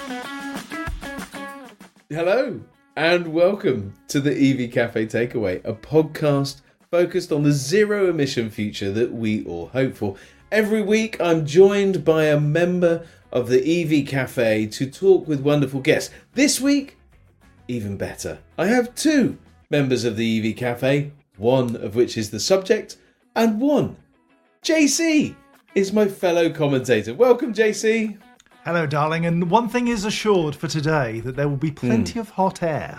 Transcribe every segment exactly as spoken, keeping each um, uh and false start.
Hello, and welcome to the E V Cafe Takeaway, a podcast focused on the zero-emission future that we all hope for. Every week, I'm joined by a member of the E V Cafe to talk with wonderful guests. This week, even better. I have two members of the E V Cafe, one of which is the subject, and one, J C, is my fellow commentator. Welcome, J C. Hello, darling, and one thing is assured for today, that there will be plenty mm. of hot air.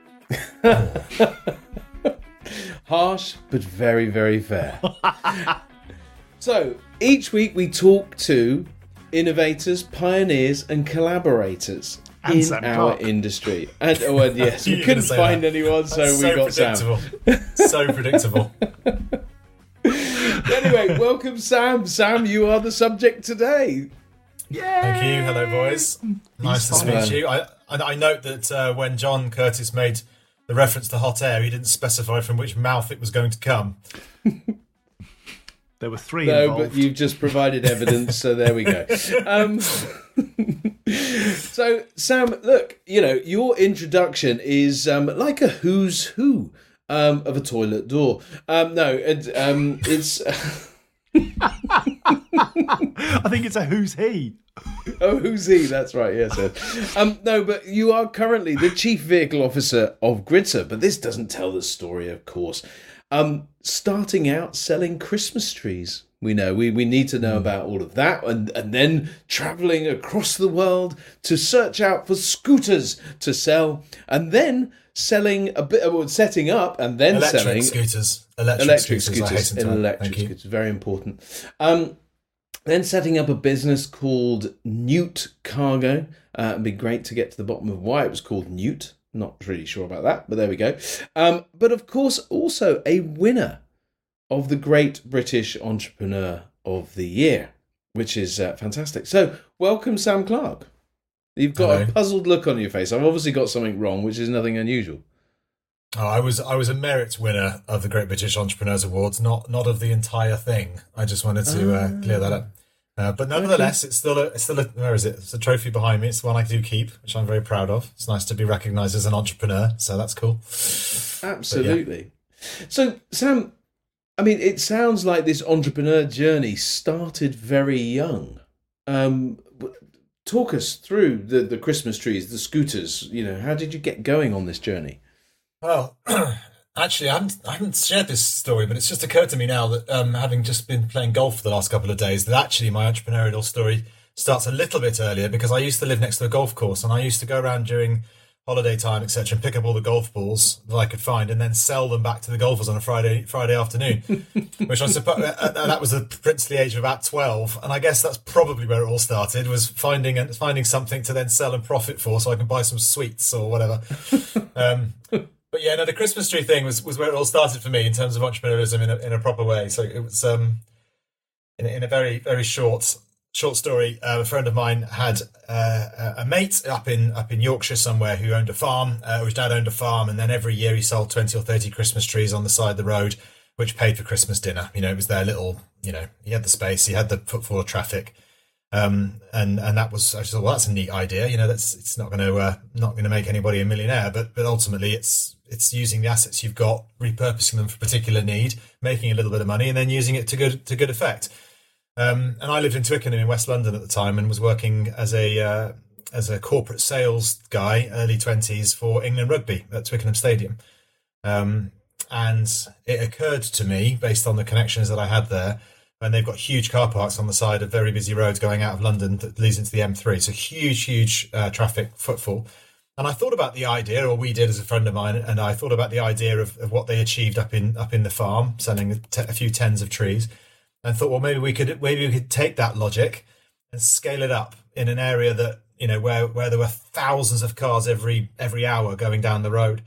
Harsh, but very, very fair. So, each week we talk to innovators, pioneers, and collaborators and in Sam our Clark. industry. And, oh, and yes, we couldn't find that. anyone, so That's we so got predictable. Sam. So predictable. Anyway, welcome, Sam. Sam, you are the subject today. Yay! Thank you. Hello, boys. Nice to speak to you. I, I, I note that uh, when John Curtis made the reference to hot air, he didn't specify from which mouth it was going to come. There were three No, involved. but you've just provided evidence, so there we go. Um, so, Sam, look, you know, your introduction is um, like a who's who um, of a toilet door. Um, no, it, um, it's... I think it's a who's he. Oh, who's he? That's right, yes. Yeah, um, no, but you are currently the Chief Vehicle Officer of Gritter, but this doesn't tell the story, of course. Um, starting out selling Christmas trees. We know, we, we need to know about all of that, and, and then travelling across the world to search out for scooters to sell, and then selling a bit, well, setting up and then electric selling... scooters. Electric, electric scooters, scooters, I hasten to add. electric Thank you. scooters, very important. Um, then setting up a business called Newt Cargo. Uh, it'd be great to get to the bottom of why it was called Newt. Not really sure about that, but there we go. Um, but of course, also a winner of the Great British Entrepreneur of the Year, which is uh, fantastic. So, welcome, Sam Clark. You've got Hello. a puzzled look on your face. I've obviously got something wrong, which is nothing unusual. Oh, I was I was a merit winner of the Great British Entrepreneurs Awards, not not of the entire thing. I just wanted to uh, clear that up. Uh, but nevertheless, it's still a it's still a where is it? It's a trophy behind me. It's the one I do keep, which I'm very proud of. It's nice to be recognised as an entrepreneur, so that's cool. Absolutely. Yeah. So, Sam, I mean, it sounds like this entrepreneur journey started very young. Um, talk us through the the Christmas trees, the scooters. You know, how did you get going on this journey? Well, actually, I haven't, I haven't shared this story, but it's just occurred to me now that um, having just been playing golf for the last couple of days, that actually my entrepreneurial story starts a little bit earlier, because I used to live next to a golf course, and I used to go around during holiday time, et cetera, and pick up all the golf balls that I could find, and then sell them back to the golfers on a Friday Friday afternoon. Which I suppose that was the princely age of about twelve, and I guess that's probably where it all started, was finding finding something to then sell and profit for, so I can buy some sweets or whatever. Um, But yeah, no, the Christmas tree thing was, was where it all started for me in terms of entrepreneurialism in a, in a proper way. So it was um, in, a, in a very, very short short story. Uh, a friend of mine had uh, a mate up in up in Yorkshire somewhere who owned a farm. Uh, his dad owned a farm, and then every year he sold twenty or thirty Christmas trees on the side of the road, which paid for Christmas dinner. You know, it was their little, you know, he had the space, he had the footfall of traffic. Um, and, and that was, I just thought, well, that's a neat idea. You know, that's, it's not going to, uh, not going to make anybody a millionaire, but, but ultimately it's, it's using the assets you've got, repurposing them for a particular need, making a little bit of money, and then using it to good, to good effect. Um, and I lived in Twickenham in West London at the time, and was working as a, uh, as a corporate sales guy, early twenties, for England Rugby at Twickenham Stadium. Um, and it occurred to me, based on the connections that I had there, and they've got huge car parks on the side of very busy roads going out of London that leads into the M three. So huge, huge uh, traffic footfall. And I thought about the idea, or we did as a friend of mine, and I thought about the idea of, of what they achieved up in up in the farm, selling a, t- a few tens of trees, and thought, well, maybe we could maybe we could take that logic and scale it up in an area that, you know, where where there were thousands of cars every every hour going down the road.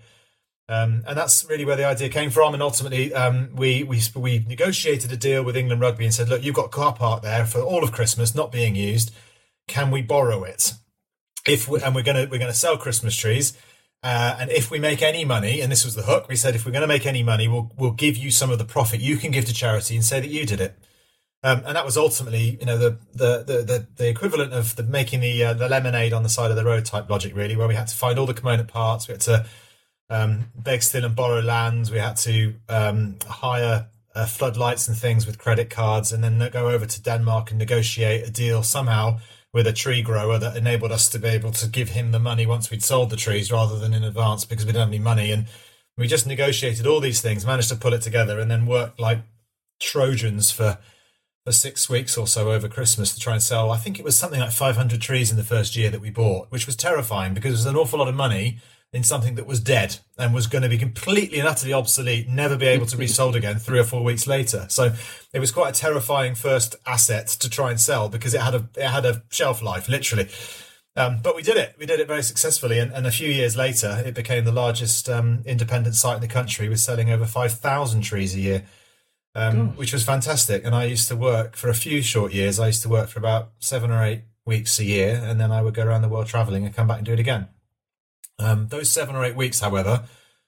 Um, and that's really where the idea came from. And ultimately, um, we, we we negotiated a deal with England Rugby and said, look, you've got a car park there for all of Christmas, not being used. Can we borrow it? If we, and we're going to we're going to sell Christmas trees. Uh, and if we make any money, and this was the hook, we said, if we're going to make any money, we'll we'll give you some of the profit you can give to charity and say that you did it. Um, and that was ultimately, you know, the the the the, the equivalent of the making the uh, the lemonade on the side of the road type logic, really, where we had to find all the component parts, we had to um, beg, steal, and borrow land, we had to um, hire uh, floodlights and things with credit cards, and then go over to Denmark and negotiate a deal somehow with a tree grower that enabled us to be able to give him the money once we'd sold the trees rather than in advance because we didn't have any money. And we just negotiated all these things, managed to pull it together, and then worked like Trojans for. for six weeks or so over Christmas to try and sell. I think it was something like five hundred trees in the first year that we bought, which was terrifying because it was an awful lot of money in something that was dead and was going to be completely and utterly obsolete, never be able to be sold again three or four weeks later. So it was quite a terrifying first asset to try and sell because it had a it had a shelf life, literally. Um, but we did it. We did it very successfully. And, and a few years later, it became the largest um, independent site in the country, with selling over five thousand trees a year. Um, which was fantastic. And I used to work for a few short years. I used to work for about seven or eight weeks a year, and then I would go around the world traveling and come back and do it again. Um, those seven or eight weeks, however,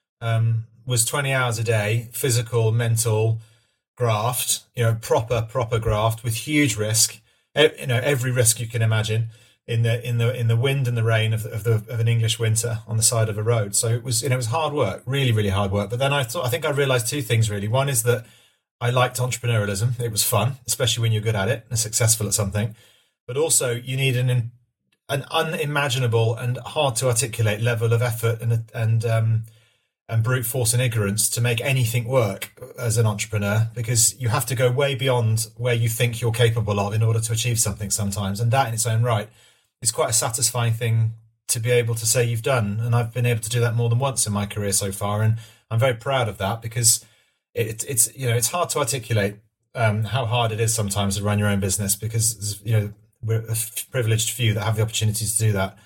um, was twenty hours a day, physical, mental graft, you know, proper, proper graft with huge risk, you know, every risk you can imagine in the, in the, in the wind and the rain of the, of the, of an English winter on the side of a road. So it was, you know, it was hard work, really, really hard work. But then I thought, I think I realized two things really. One is that I liked entrepreneurialism. It was fun, especially when you're good at it and successful at something. But also you need an an unimaginable and hard to articulate level of effort and and um, and brute force and ignorance to make anything work as an entrepreneur, because you have to go way beyond where you think you're capable of in order to achieve something sometimes. And that in its own right is quite a satisfying thing to be able to say you've done. And I've been able to do that more than once in my career so far. And I'm very proud of that because It, it's you know it's hard to articulate um, how hard it is sometimes to run your own business, because you know we're a privileged few that have the opportunity to do that.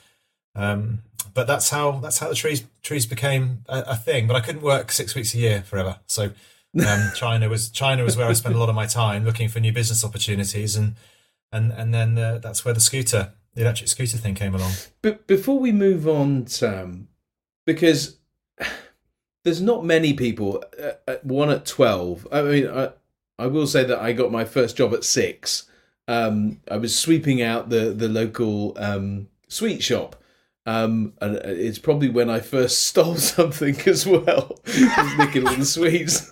Um, but that's how that's how the trees trees became a, a thing. But I couldn't work six weeks a year forever. So um, China was China was where I spent a lot of my time looking for new business opportunities, and and and then uh, that's where the scooter, the electric scooter thing came along. But before we move on, Sam, because there's not many people, uh, one at twelve. I mean, I, I will say that I got my first job at six. Um, I was sweeping out the, the local um, sweet shop. Um, and it's probably when I first stole something as well. I was nicking all the sweets.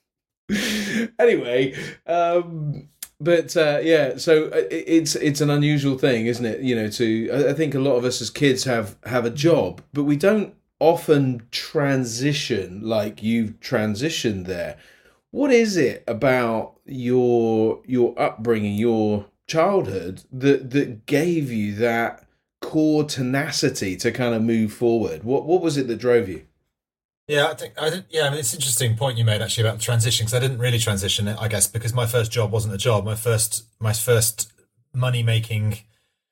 Anyway, um, but uh, yeah, so it's it's an unusual thing, isn't it? You know, to I think a lot of us as kids have, have a job, but we don't often transition like you've transitioned there. What is it about your your upbringing, your childhood, that that gave you that core tenacity to kind of move forward? What what was it that drove you? Yeah, I think I did. Yeah, I mean, it's an interesting point you made actually about the transition, because I didn't really transition, I guess, because my first job wasn't a job. My first my first money making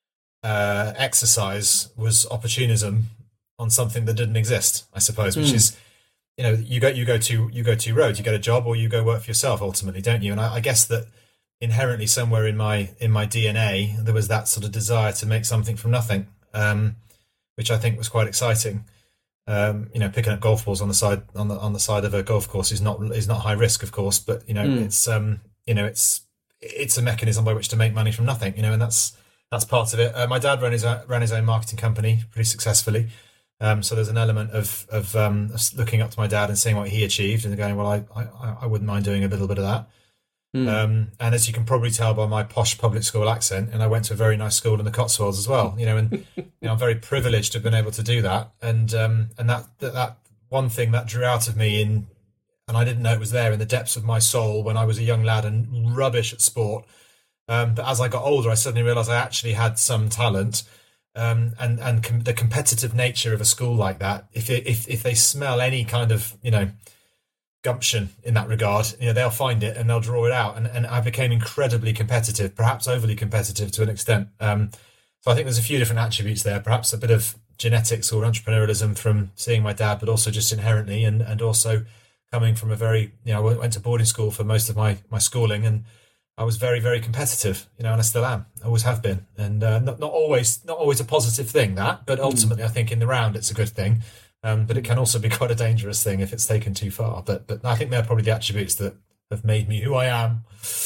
uh, exercise was opportunism on something that didn't exist, I suppose, which mm. is, you know, you go you go to you go two roads. You get a job or you go work for yourself ultimately, don't you? And I, I guess that inherently somewhere in my in my D N A there was that sort of desire to make something from nothing, um, which I think was quite exciting. Um, you know, picking up golf balls on the side on the on the side of a golf course is not is not high risk, of course, but you know, mm. it's um, you know, it's it's a mechanism by which to make money from nothing. You know, and that's that's part of it. Uh, my dad ran his ran his own marketing company pretty successfully. Um, so there's an element of of, um, of looking up to my dad and seeing what he achieved and going, well, I, I, I wouldn't mind doing a little bit of that. Mm. Um, and as you can probably tell by my posh public school accent, and I went to a very nice school in the Cotswolds as well, you know, and you know, I'm very privileged to have been able to do that. And um, and that, that that one thing that drew out of me in, and I didn't know it was there in the depths of my soul when I was a young lad and rubbish at sport. Um, but as I got older, I suddenly realised I actually had some talent. Um, and and com- the competitive nature of a school like that, if it, if if they smell any kind of, you know, gumption in that regard, you know, they'll find it and they'll draw it out. And and I became incredibly competitive, perhaps overly competitive to an extent. Um, so I think there's a few different attributes there, perhaps a bit of genetics or entrepreneurialism from seeing my dad, but also just inherently, and and also coming from a very, you know, I went to boarding school for most of my my schooling, and I was very, very competitive, you know, and I still am. I always have been, and uh, not not always not always a positive thing, that, but ultimately, mm. I think in the round it's a good thing. Um, but it can also be quite a dangerous thing if it's taken too far. But but I think they're probably the attributes that have made me who I am.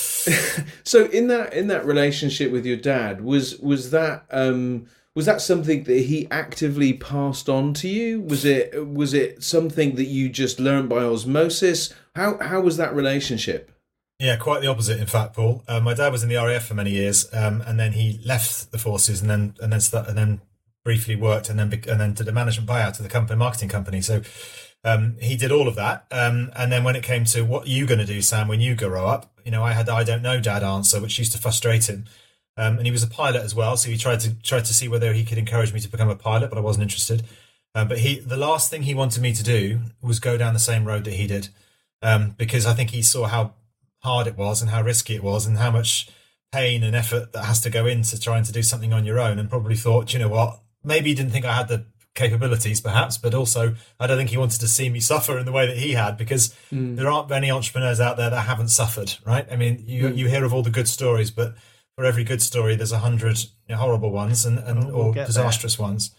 So in that in that relationship with your dad, was was that um, was that something that he actively passed on to you? Was it was it something that you just learned by osmosis? How how was that relationship? Yeah, quite the opposite, in fact, Paul. Uh, my dad was in the R A F for many years, um, and then he left the forces, and then and then start, and then briefly worked, and then be, and then did a management buyout to the company, marketing company. So um, he did all of that, um, and then when it came to what are you going to do, Sam, when you grow up, you know, I had the I don't know, Dad answer, which used to frustrate him. Um, and he was a pilot as well, so he tried to tried to see whether he could encourage me to become a pilot, but I wasn't interested. Um, but he, the last thing he wanted me to do was go down the same road that he did, um, because I think he saw how hard it was and how risky it was and how much pain and effort that has to go into trying to do something on your own, and probably thought, you know what, maybe he didn't think I had the capabilities perhaps, but also I don't think he wanted to see me suffer in the way that he had, because mm. there aren't many entrepreneurs out there that haven't suffered, right? I mean, you mm. you hear of all the good stories, but for every good story there's a hundred you know, horrible ones and, and oh, we'll or disastrous there. ones.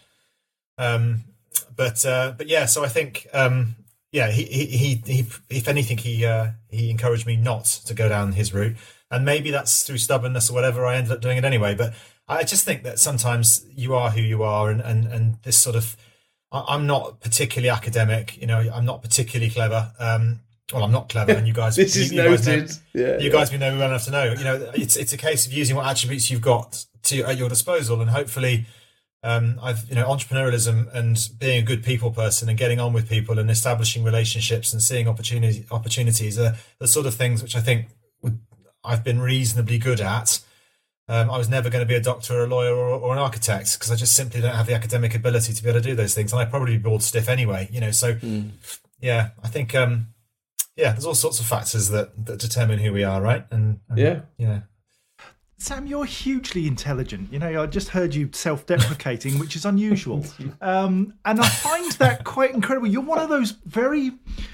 Um, but uh, but yeah, so I think um, yeah, he, he he he if anything he uh, he encouraged me not to go down his route, and maybe that's through stubbornness or whatever. I ended up doing it anyway, but I just think that sometimes you are who you are, and and and this sort of I'm not particularly academic, you know, I'm not particularly clever. Um, well, I'm not clever, and you guys this you, is you noted. Guys know, yeah, you yeah. guys know well enough to know. You know, it's it's a case of using what attributes you've got to at your disposal, and hopefully. Um, I've, you know, entrepreneurialism and being a good people person and getting on with people and establishing relationships and seeing opportunity, opportunities are the sort of things which I think would, I've been reasonably good at. Um, I was never going to be a doctor or a lawyer or, or an architect because I just simply don't have the academic ability to be able to do those things. And I'd probably be bored stiff anyway, you know, so mm. yeah, I think, um, yeah, there's all sorts of factors that, that determine who we are, right? And, and yeah, you know. Sam, you're hugely intelligent. You know, I just heard you self-deprecating, which is unusual. Um, and I find that quite incredible. You're one of those very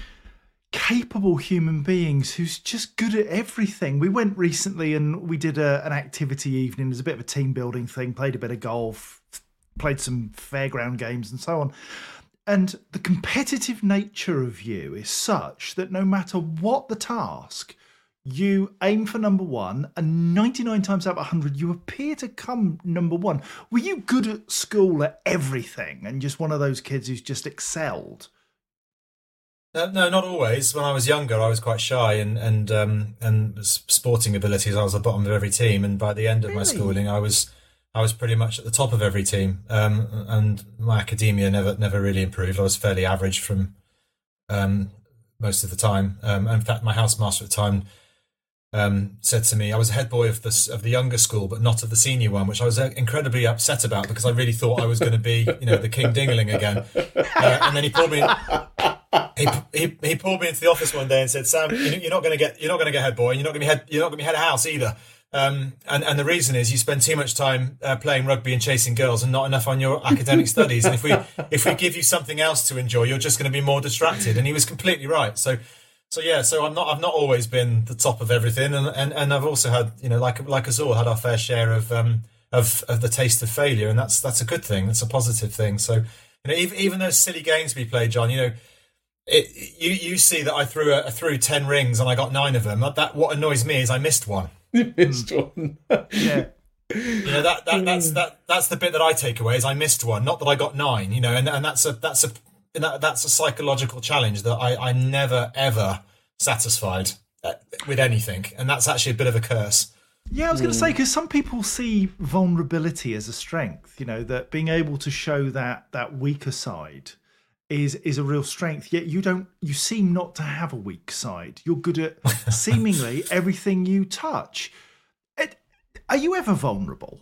capable human beings who's just good at everything. We went recently and we did a, an activity evening. There's a bit of a team building thing, played a bit of golf, played some fairground games and so on. And the competitive nature of you is such that no matter what the task, you aim for number one, and ninety-nine times out of one hundred, you appear to come number one. Were you good at school at everything and just one of those kids who's just excelled? Uh, no, not always. When I was younger, I was quite shy, and and um, and sporting abilities, I was at the bottom of every team. And by the end of really? my schooling, I was I was pretty much at the top of every team. Um, and my academia never never really improved. I was fairly average from um, most of the time. Um, in fact, my housemaster at the time. Um, said to me, I was head boy of the of the younger school, but not of the senior one, which I was incredibly upset about because I really thought I was going to be, you know, the King Dingaling again. Uh, and then he pulled me, he, he he pulled me into the office one day and said, "Sam, you're not going to get you're not going to get head boy, and you're not going to be head you're not going to be head of house either." Um, and and the reason is you spend too much time uh, playing rugby and chasing girls, and not enough on your academic studies. And if we if we give you something else to enjoy, you're just going to be more distracted. And he was completely right. So. So yeah, so I'm not. I've not always been the top of everything, and, and, and I've also had, you know, like like us all, had our fair share of um of, of the taste of failure, and that's that's a good thing. That's a positive thing. So, you know, even even those silly games we played, John, you know, it, you you see that I threw a, I threw ten rings and I got nine of them. That what annoys me is I missed one. You missed one. Yeah. You know that, that that's that that's the bit that I take away is I missed one, not that I got nine. You know, and and that's a that's a that, that's a psychological challenge that I I never ever satisfied with anything, and that's actually a bit of a curse. Yeah, I was going to say, because some people see vulnerability as a strength. You know, that being able to show that that weaker side is is a real strength. Yet you don't. You seem not to have a weak side. You're good at seemingly everything you touch. Are you ever vulnerable?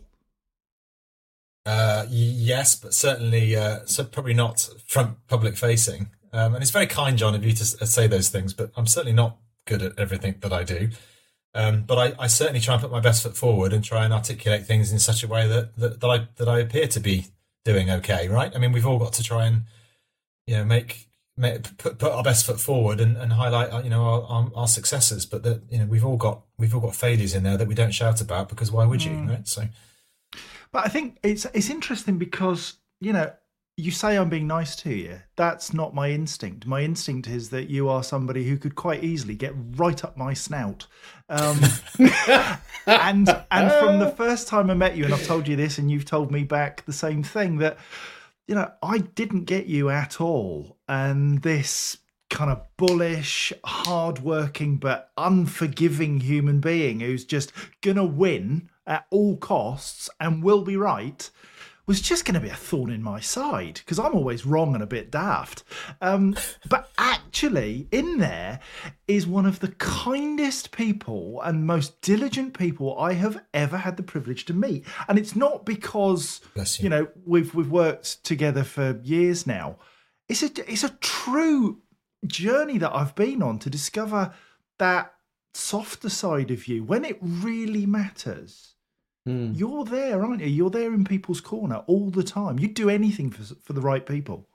Uh, yes, but certainly, uh, so probably not front public facing. Um, and it's very kind, John, of you to say those things, but I'm certainly not good at everything that I do. Um, but I, I certainly try and put my best foot forward and try and articulate things in such a way that, that, that I that I appear to be doing okay, right? I mean, we've all got to try and, you know, make, make put, put our best foot forward and, and highlight, you know, our, our, our successes. But that, you know, we've all got we've all got failures in there that we don't shout about, because why would you, mm. right? So, but I think it's it's interesting because, you know, you say I'm being nice to you. That's not my instinct. My instinct is that you are somebody who could quite easily get right up my snout. Um, and and from the first time I met you, and I've told you this, and you've told me back the same thing, that, you know, I didn't get you at all. And this kind of bullish, hardworking, but unforgiving human being who's just going to win at all costs and will be right was just going to be a thorn in my side, because I'm always wrong and a bit daft. Um, but actually, in there is one of the kindest people and most diligent people I have ever had the privilege to meet. And it's not because, Bless you. you know, we've we've worked together for years now. It's a it's a true journey that I've been on to discover that softer side of you when it really matters. Mm. You're there, aren't you? You're there in people's corner all the time. You'd do anything for for the right people.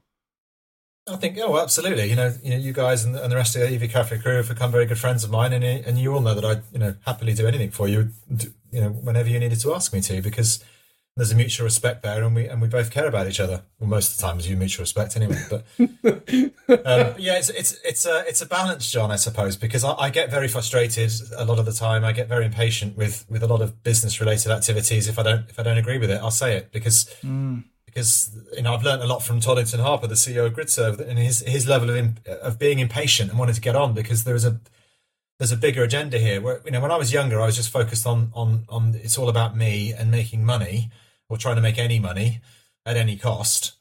I think, oh, absolutely. You know, you know, you guys and, and the rest of the E V Cafe crew have become very good friends of mine, and and you all know that I, you know, happily do anything for you, you know, whenever you needed to ask me to, because there's a mutual respect there, and we and we both care about each other. Well, most of the time, as you mutual respect anyway. But um, yeah, it's it's it's a it's a balance, John, I suppose, because I, I get very frustrated a lot of the time. I get very impatient with, with a lot of business related activities. If I don't if I don't agree with it, I'll say it, because mm. because you know I've learned a lot from Toddington Harper, the C E O of GridServe, and his his level of imp- of being impatient and wanting to get on, because there is a there's a bigger agenda here. Where, you know, when I was younger, I was just focused on on on it's all about me and making money, or trying to make any money at any cost,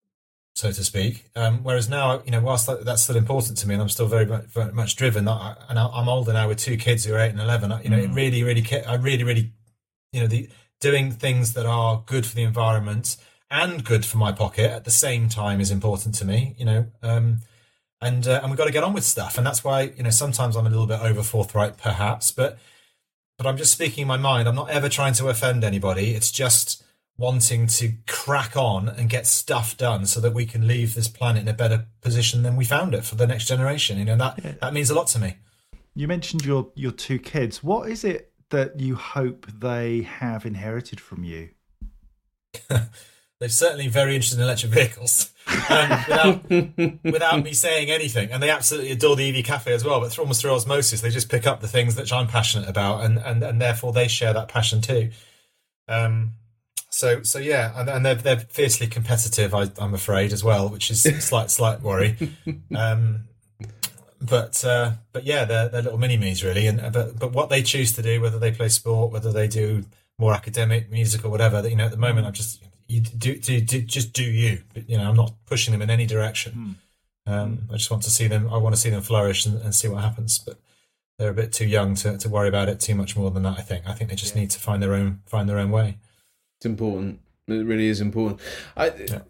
so to speak. Um, whereas now, you know, whilst that, that's still important to me, and I'm still very much, very much driven, I, and I'm older now with two kids who are eight and eleven. You know, mm. it really, really, I really, really, you know, the doing things that are good for the environment and good for my pocket at the same time is important to me. You know, um, and uh, and we've got to get on with stuff, and that's why, you know, sometimes I'm a little bit over forthright, perhaps, but but I'm just speaking my mind. I'm not ever trying to offend anybody. It's just wanting to crack on and get stuff done so that we can leave this planet in a better position than we found it for the next generation. You know, that yeah. that means a lot to me. You mentioned your your two kids. What is it that you hope they have inherited from you? They're certainly very interested in electric vehicles, um, without without me saying anything, and they absolutely adore the E V Cafe as well. But through, almost through osmosis, they just pick up the things that I'm passionate about, and and, and therefore they share that passion too. Um, So, so yeah, and, and they're they're fiercely competitive, I, I'm afraid, as well, which is a slight slight worry. Um, but uh, but yeah, they're they're little mini me's really, and but but what they choose to do, whether they play sport, whether they do more academic, music, or whatever, you know, at the moment, I'm just you do do, do just do you. You know, I'm not pushing them in any direction. Mm. Um, I just want to see them. I want to see them flourish and, and see what happens. But they're a bit too young to, to worry about it too much more than that. I think. I think they just yeah. need to find their own find their own way. It's important. It really is important. I, yeah.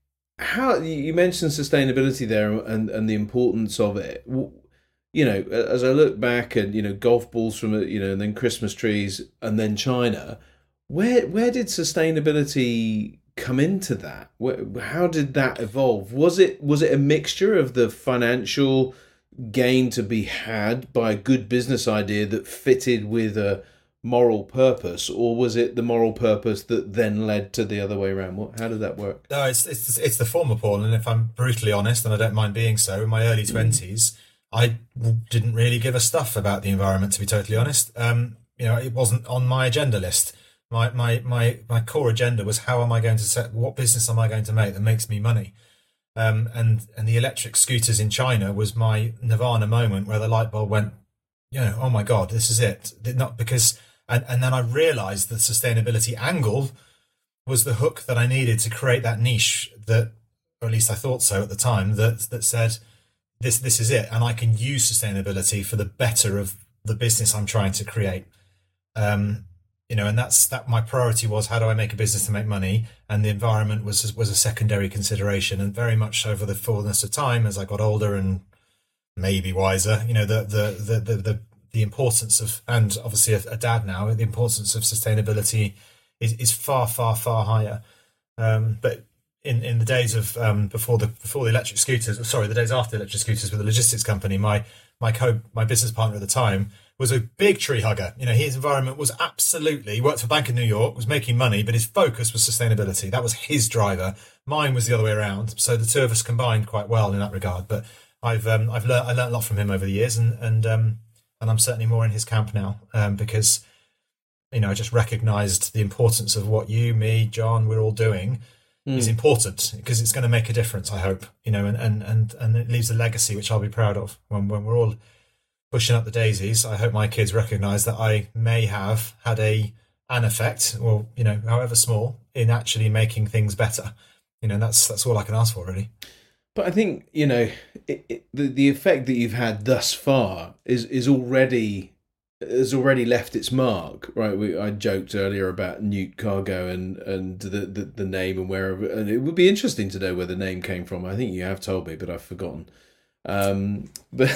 How you mentioned sustainability there and, and the importance of it. You know, as I look back and, you know, golf balls from, you know, and then Christmas trees and then China, where where did sustainability come into that? Where, how did that evolve? Was it was it a mixture of the financial gain to be had by a good business idea that fitted with a moral purpose, or was it the moral purpose that then led to the other way around? What, how did that work? No, it's it's it's the former, Paul. And if I'm brutally honest, and I don't mind being so, in my early twenties, I didn't really give a stuff about the environment. To be totally honest, um, you know, it wasn't on my agenda list. My my my my core agenda was how am I going to set what business am I going to make that makes me money. Um, and and the electric scooters in China was my nirvana moment where the light bulb went, you know, oh my God, this is it. Not because. And, and then I realised the sustainability angle was the hook that I needed to create that niche that, or at least I thought so at the time, that that said, this this is it. And I can use sustainability for the better of the business I'm trying to create. Um, you know, and that's that my priority was, how do I make a business to make money? And the environment was was a secondary consideration. And very much over the fullness of time, as I got older and maybe wiser, you know, the the the the, the the importance of, and obviously a, a dad now, the importance of sustainability is, is far, far, far higher. Um, but in, in the days of um, before the before the electric scooters, sorry, the days after the electric scooters with the logistics company, my my co my business partner at the time was a big tree hugger. You know, his environment was absolutely, he worked for Bank of New York, was making money, but his focus was sustainability. That was his driver. Mine was the other way around. So the two of us combined quite well in that regard. But I've um, I've learned I learned a lot from him over the years, and and um, and I'm certainly more in his camp now um, because, you know, I just recognised the importance of what you, me, John, we're all doing mm. is important because it's going to make a difference. I hope, you know, and and and and it leaves a legacy which I'll be proud of when when we're all pushing up the daisies. I hope my kids recognise that I may have had a an effect, or you know, however small, in actually making things better. You know, and that's that's all I can ask for, really. But I think, you know, it, it, the the effect that you've had thus far is is already has already left its mark, right? We, I joked earlier about Newt Cargo and and the, the the name and where, and it would be interesting to know where the name came from. I think you have told me, but I've forgotten. Um, but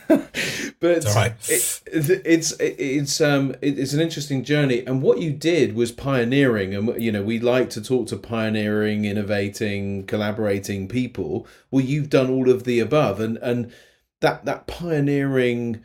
but it's, right. it, it, it's it's um it's an interesting journey, and what you did was pioneering, and you know we like to talk to pioneering, innovating, collaborating people. Well, you've done all of the above, and and that that pioneering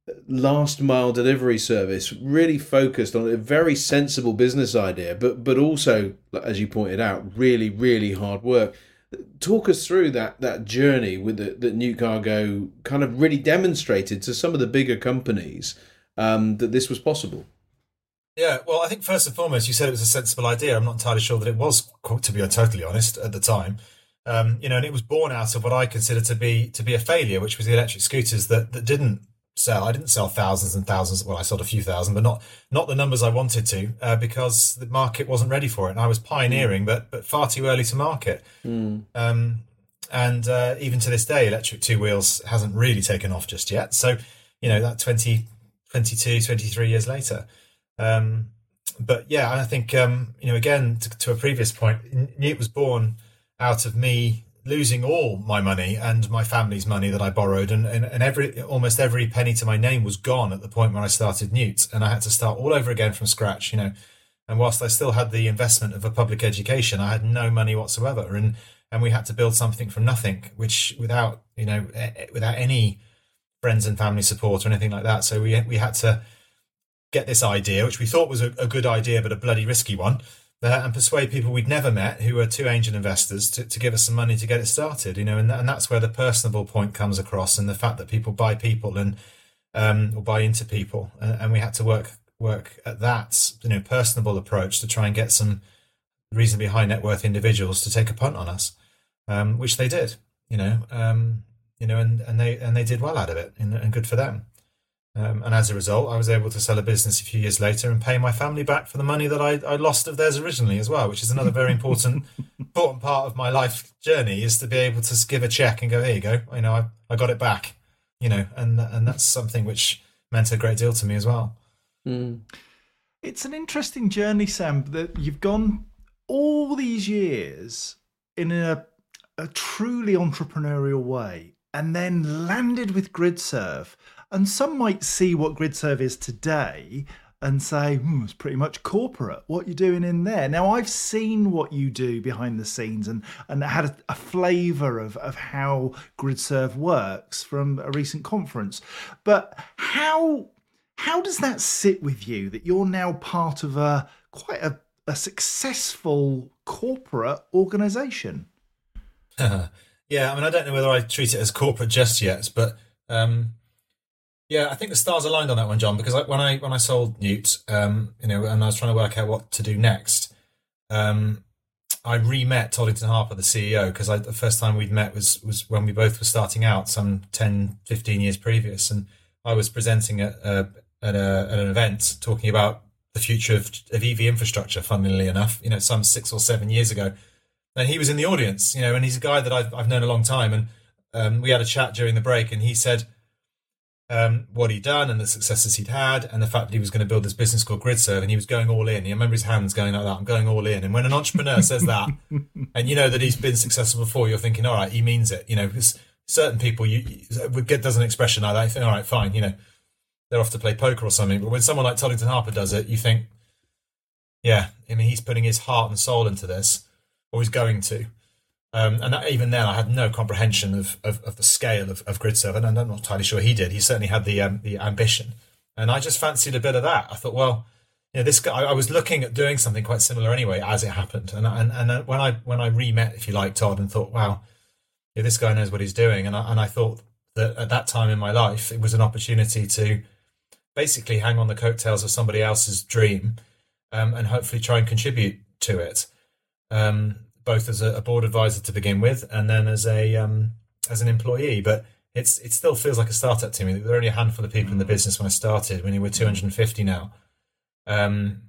last mile delivery service really focused on a very sensible business idea, but but also, as you pointed out, really really hard work. Talk us through that that journey with the, that Newt Cargo kind of really demonstrated to some of the bigger companies um, that this was possible. Yeah, well, I think first and foremost, you said it was a sensible idea. I'm not entirely sure that it was, to be totally honest, at the time. Um, you know, and it was born out of what I consider to be to be a failure, which was the electric scooters that, that didn't sell. I didn't sell thousands and thousands. Well, I sold a few thousand, but not not the numbers I wanted to, uh, because the market wasn't ready for it. And I was pioneering, mm. but but far too early to market. Mm. Um, and uh, even to this day, electric two wheels hasn't really taken off just yet. So, you know, that twenty, twenty-two, twenty-three years later. Um, but yeah, I think, um, you know, again, to, to a previous point, Newt was born out of me losing all my money and my family's money that I borrowed, and, and, and every almost every penny to my name was gone at the point when I started Newt, and I had to start all over again from scratch, you know. And whilst I still had the investment of a public education, I had no money whatsoever, and and we had to build something from nothing, which without you know without any friends and family support or anything like that. So we we had to get this idea, which we thought was a, a good idea but a bloody risky one. Uh, and persuade people we'd never met who were two angel investors to, to give us some money to get it started, you know, and, and that's where the personable point comes across, and the fact that people buy people and um, or buy into people, and, and we had to work work at that, you know, personable approach to try and get some reasonably high net worth individuals to take a punt on us, um, which they did, you know, um, you know, and, and they and they did well out of it, and, and good for them. Um, and as a result, I was able to sell a business a few years later and pay my family back for the money that I, I lost of theirs originally as well, which is another very important important part of my life journey, is to be able to give a check and go, here you go, you know, I, I got it back, you know, and and that's something which meant a great deal to me as well. Mm. It's an interesting journey, Sam, that you've gone all these years in a, a truly entrepreneurial way and then landed with GridServe. And some might see what GridServe is today and say, hmm, it's pretty much corporate. What you're doing in there. Now, I've seen what you do behind the scenes and, and had a, a flavour of, of how GridServe works from a recent conference. But how how does that sit with you that you're now part of a quite a, a successful corporate organisation? Yeah, I mean, I don't know whether I treat it as corporate just yet, but... Um... Yeah, I think the stars aligned on that one, John, because I, when I when I sold Newt, um, you know, and I was trying to work out what to do next, um, I re-met Toddington Harper, the C E O, because the first time we'd met was was when we both were starting out, some ten, fifteen years previous, and I was presenting at, uh, at, a, at an event talking about the future of, of E V infrastructure, funnily enough, you know, some six or seven years ago, and he was in the audience, you know, and he's a guy that I've, I've known a long time, and um, we had a chat during the break, and he said... Um, what he'd done and the successes he'd had, and the fact that he was going to build this business called GridServe, and he was going all in. I remember his hands going like that, I'm going all in. And when an entrepreneur says that, and you know that he's been successful before, you're thinking, all right, he means it. You know, because certain people, you, you get does an expression like that, you think, all right, fine, you know, they're off to play poker or something. But when someone like Toddington Harper does it, you think, yeah, I mean, he's putting his heart and soul into this, or he's going to. Um, and that, even then, I had no comprehension of, of, of the scale of, of GridServe, and I'm not entirely sure he did. He certainly had the um, the ambition. And I just fancied a bit of that. I thought, well, you know, this guy, I was looking at doing something quite similar anyway as it happened. And and and when I when I re-met, if you like, Todd, and thought, wow, yeah, this guy knows what he's doing. And I, and I thought that at that time in my life, it was an opportunity to basically hang on the coattails of somebody else's dream, um, and hopefully try and contribute to it, um, both as a, a board advisor to begin with, and then as a um, as an employee. But it's it still feels like a startup to me. There were only a handful of people in the business when I started. When we're two hundred fifty now. Um,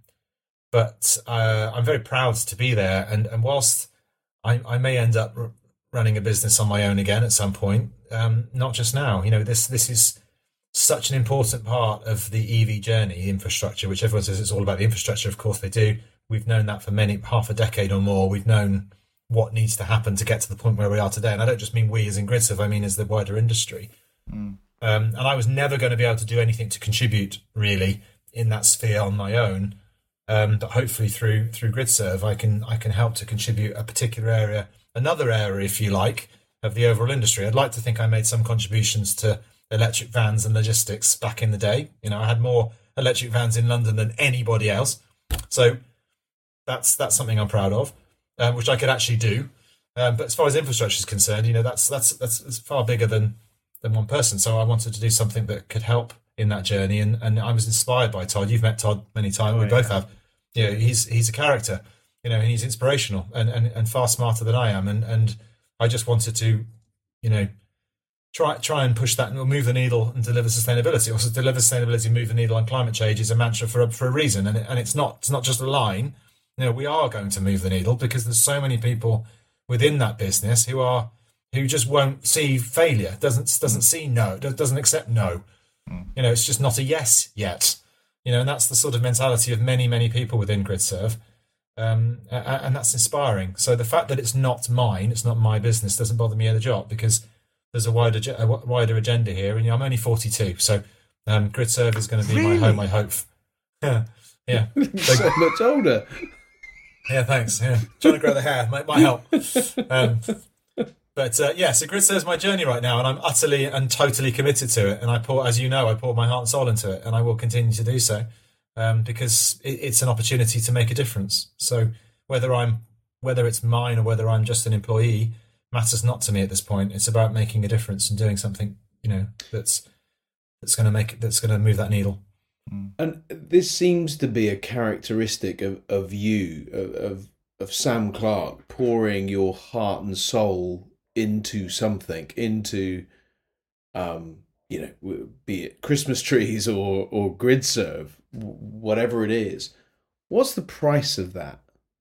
but uh, I'm very proud to be there, and, and whilst I, I may end up r- running a business on my own again at some point, um, not just now. You know, this this is such an important part of the E V journey, infrastructure, which everyone says it's all about the infrastructure. Of course they do. We've known that for many half a decade or more. We've known what needs to happen to get to the point where we are today, and I don't just mean we as in GridServe, I mean as the wider industry. Mm. Um, and I was never going to be able to do anything to contribute really in that sphere on my own, um, but hopefully through through GridServe, I can I can help to contribute a particular area, another area, if you like, of the overall industry. I'd like to think I made some contributions to electric vans and logistics back in the day. You know, I had more electric vans in London than anybody else, so that's that's something I'm proud of, um, which I could actually do. Um, but as far as infrastructure is concerned, you know, that's that's that's, that's far bigger than than one person. So I wanted to do something that could help in that journey, and, and I was inspired by Todd. You've met Todd many times. Oh, we both yeah. have. You know, he's he's a character, you know, and he's inspirational and, and, and far smarter than I am. And, and I just wanted to, you know, try try and push that and move the needle and deliver sustainability. Also, deliver sustainability, move the needle on climate change is a mantra for a, for a reason, and it, and it's not it's not just a line. You know, we are going to move the needle because there's so many people within that business who are who just won't see failure, doesn't doesn't see no, doesn't accept no. You know, it's just not a yes yet. You know, and that's the sort of mentality of many, many people within GridServe, um, and that's inspiring. So the fact that it's not mine, it's not my business, doesn't bother me at a jot because there's a wider, a wider agenda here. And you know, I'm only forty-two, so um, GridServe is going to be really? my home, I hope. Yeah, yeah. So, so much older. Yeah, thanks. Yeah, trying to grow the hair might, might help. Um, But uh, yeah, so GridServe is my journey right now, and I'm utterly and totally committed to it. And I pour, as you know, I pour my heart and soul into it, and I will continue to do so um, because it, it's an opportunity to make a difference. So whether I'm, whether it's mine or whether I'm just an employee, matters not to me at this point. It's about making a difference and doing something, you know, that's that's going to make that's going to move that needle. And this seems to be a characteristic of of you of of, of Sam Clark, pouring your heart and soul into something, into um you know, be it Christmas trees or or GridServe, whatever it is. What's the price of that?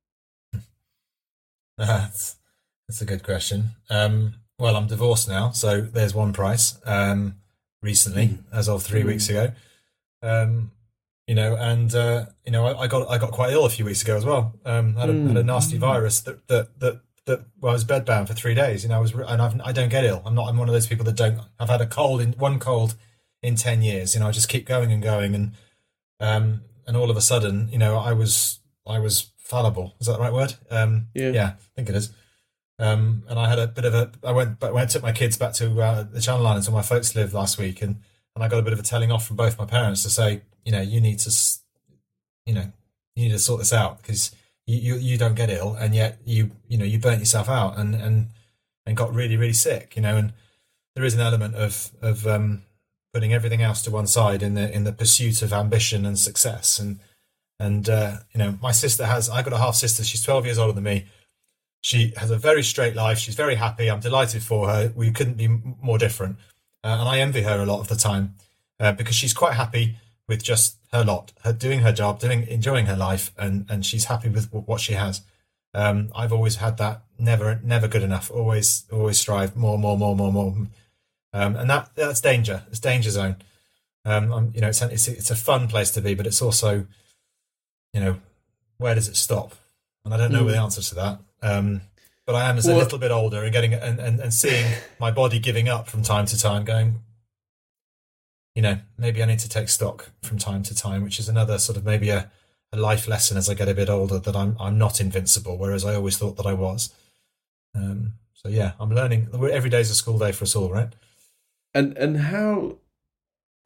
That's that's a good question. Um, well, I'm divorced now, so there's one price. Um, recently, mm. as of three mm. weeks ago, um, you know, and uh, you know, I, I got I got quite ill a few weeks ago as well. Um, had a, mm. had a nasty virus that that that. That well, I was bedbound for three days. You know, I was, and I've, I don't get ill. I'm not. I'm one of those people that don't. I've had a cold in one cold in ten years. You know, I just keep going and going, and um, and all of a sudden, you know, I was, I was fallible. Is that the right word? Um, yeah, yeah, I think it is. Um, and I had a bit of a. I went, but when I took my kids back to uh, the Channel Islands where my folks live last week, and and I got a bit of a telling off from both my parents to say, you know, you need to, you know, you need to sort this out because. You, you don't get ill, and yet you you know you burnt yourself out and, and and got really really sick. You know, and there is an element of of um, putting everything else to one side in the in the pursuit of ambition and success. And and uh, you know, my sister has. I got a half sister. She's twelve years older than me. She has a very straight life. She's very happy. I'm delighted for her. We couldn't be more different, uh, and I envy her a lot of the time uh, because she's quite happy with just her lot, her doing her job, doing enjoying her life, and and she's happy with what she has. Um, I've always had that, never never good enough. Always always strive more, more, more, more, more. Um, and that that's danger. It's danger zone. Um, I'm, you know, it's a, it's a, it's a fun place to be, but it's also, you know, where does it stop? And I don't know mm. the answer to that. Um, but I am as well, a little bit older and getting and, and, and seeing my body giving up from time to time, going. You know, maybe I need to take stock from time to time, which is another sort of maybe a, a life lesson as I get a bit older that I'm I'm not invincible, whereas I always thought that I was. Um, so yeah, I'm learning. Every day is a school day for us all, right? And and how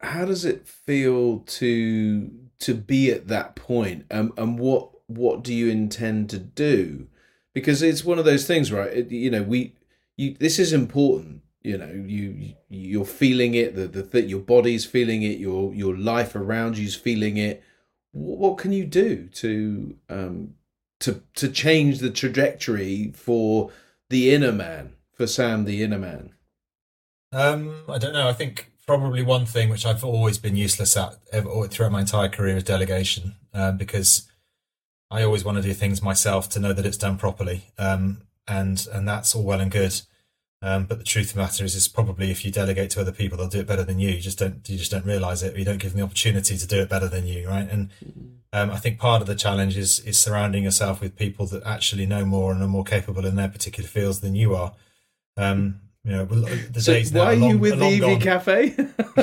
how does it feel to to be at that point, um, and what what do you intend to do? Because it's one of those things, right? It, you know, we you this is important. You know, you you're feeling it. The the that your body's feeling it. Your your life around you's feeling it. What, what can you do to um to to change the trajectory for the inner man, for Sam, the inner man? Um, I don't know. I think probably one thing which I've always been useless at ever, throughout my entire career is delegation, um, because I always want to do things myself to know that it's done properly, um, and and that's all well and good. Um, but the truth of the matter is, is probably if you delegate to other people, they'll do it better than you. You just don't, you just don't realize it. Or you don't give them the opportunity to do it better than you, right? And um, I think part of the challenge is is surrounding yourself with people that actually know more and are more capable in their particular fields than you are. Um, you know, the so days why now are long, you with the E V gone. Cafe?